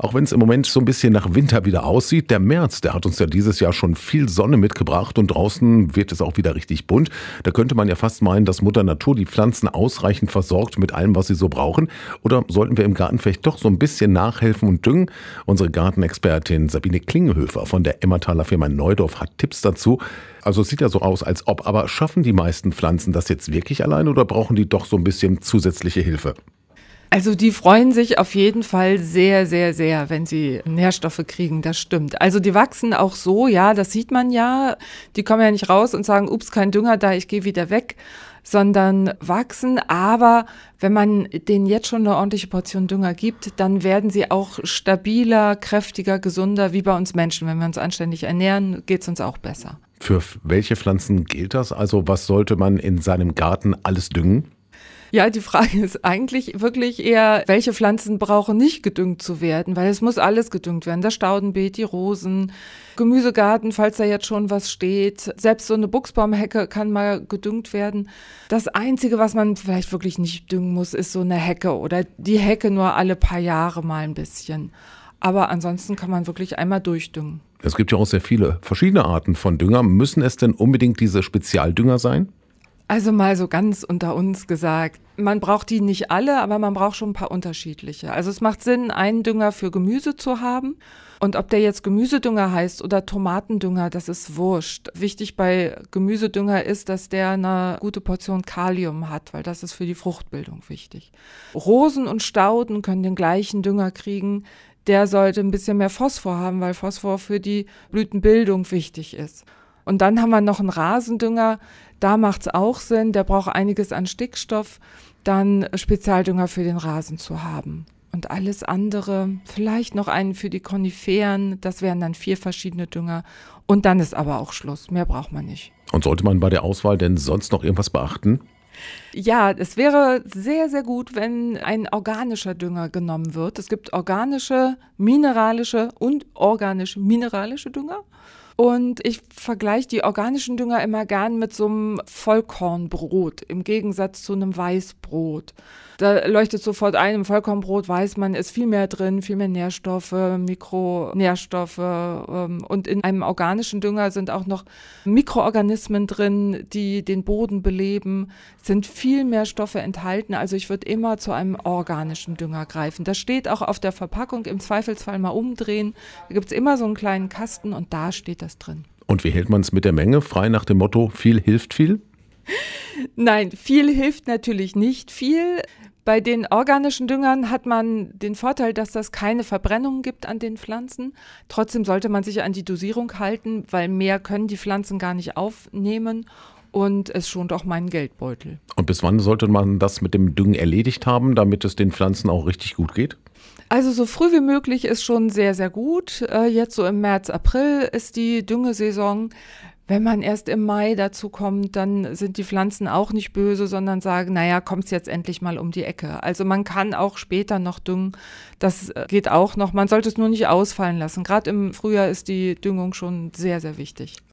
Auch wenn es im Moment so ein bisschen nach Winter wieder aussieht, der März, der hat uns ja dieses Jahr schon viel Sonne mitgebracht und draußen wird es auch wieder richtig bunt. Da könnte man ja fast meinen, dass Mutter Natur die Pflanzen ausreichend versorgt mit allem, was sie so brauchen. Oder sollten wir im Garten vielleicht doch so ein bisschen nachhelfen und düngen? Unsere Gartenexpertin Sabine Klingelhöfer von der Emmertaler Firma Neudorf hat Tipps dazu. Also es sieht ja so aus, als ob. Aber schaffen die meisten Pflanzen das jetzt wirklich allein oder brauchen die doch so ein bisschen zusätzliche Hilfe? Also die freuen sich auf jeden Fall sehr, sehr, sehr, wenn sie Nährstoffe kriegen, das stimmt. Also die wachsen auch so, ja, das sieht man ja. Die kommen ja nicht raus und sagen, ups, kein Dünger da, ich gehe wieder weg, sondern wachsen. Aber wenn man denen jetzt schon eine ordentliche Portion Dünger gibt, dann werden sie auch stabiler, kräftiger, gesunder, wie bei uns Menschen. Wenn wir uns anständig ernähren, geht es uns auch besser. Für welche Pflanzen gilt das? Also was sollte man in seinem Garten alles düngen? Ja, die Frage ist eigentlich wirklich eher, welche Pflanzen brauchen nicht gedüngt zu werden, weil es muss alles gedüngt werden. Das Staudenbeet, die Rosen, Gemüsegarten, falls da jetzt schon was steht. Selbst so eine Buchsbaumhecke kann mal gedüngt werden. Das Einzige, was man vielleicht wirklich nicht düngen muss, ist so eine Hecke oder die Hecke nur alle paar Jahre mal ein bisschen. Aber ansonsten kann man wirklich einmal durchdüngen. Es gibt ja auch sehr viele verschiedene Arten von Dünger. Müssen es denn unbedingt diese Spezialdünger sein? Also mal so ganz unter uns gesagt, man braucht die nicht alle, aber man braucht schon ein paar unterschiedliche. Also es macht Sinn, einen Dünger für Gemüse zu haben. Und ob der jetzt Gemüsedünger heißt oder Tomatendünger, das ist wurscht. Wichtig bei Gemüsedünger ist, dass der eine gute Portion Kalium hat, weil das ist für die Fruchtbildung wichtig. Rosen und Stauden können den gleichen Dünger kriegen. Der sollte ein bisschen mehr Phosphor haben, weil Phosphor für die Blütenbildung wichtig ist. Und dann haben wir noch einen Rasendünger, da macht es auch Sinn, der braucht einiges an Stickstoff, dann Spezialdünger für den Rasen zu haben. Und alles andere, vielleicht noch einen für die Koniferen, das wären dann 4 verschiedene Dünger. Und dann ist aber auch Schluss, mehr braucht man nicht. Und sollte man bei der Auswahl denn sonst noch irgendwas beachten? Ja, es wäre sehr, sehr gut, wenn ein organischer Dünger genommen wird. Es gibt organische, mineralische und organisch-mineralische Dünger. Und ich vergleiche die organischen Dünger immer gern mit so einem Vollkornbrot im Gegensatz zu einem Weißbrot. Da leuchtet sofort ein, im Vollkornbrot weiß man, ist viel mehr drin, viel mehr Nährstoffe, Mikronährstoffe. Und in einem organischen Dünger sind auch noch Mikroorganismen drin, die den Boden beleben, sind viel mehr Stoffe enthalten. Also ich würde immer zu einem organischen Dünger greifen. Das steht auch auf der Verpackung, im Zweifelsfall mal umdrehen. Da gibt es immer so einen kleinen Kasten und da steht das drin. Und wie hält man es mit der Menge? Frei nach dem Motto, viel hilft viel? Nein, viel hilft natürlich nicht viel. Bei den organischen Düngern hat man den Vorteil, dass das keine Verbrennung gibt an den Pflanzen. Trotzdem sollte man sich an die Dosierung halten, weil mehr können die Pflanzen gar nicht aufnehmen und es schont auch meinen Geldbeutel. Und bis wann sollte man das mit dem Düngen erledigt haben, damit es den Pflanzen auch richtig gut geht? Also so früh wie möglich ist schon sehr, sehr gut. Jetzt so im März, April ist die Düngesaison. Wenn man erst im Mai dazu kommt, dann sind die Pflanzen auch nicht böse, sondern sagen, naja, kommt es jetzt endlich mal um die Ecke. Also man kann auch später noch düngen, das geht auch noch. Man sollte es nur nicht ausfallen lassen. Gerade im Frühjahr ist die Düngung schon sehr, sehr wichtig.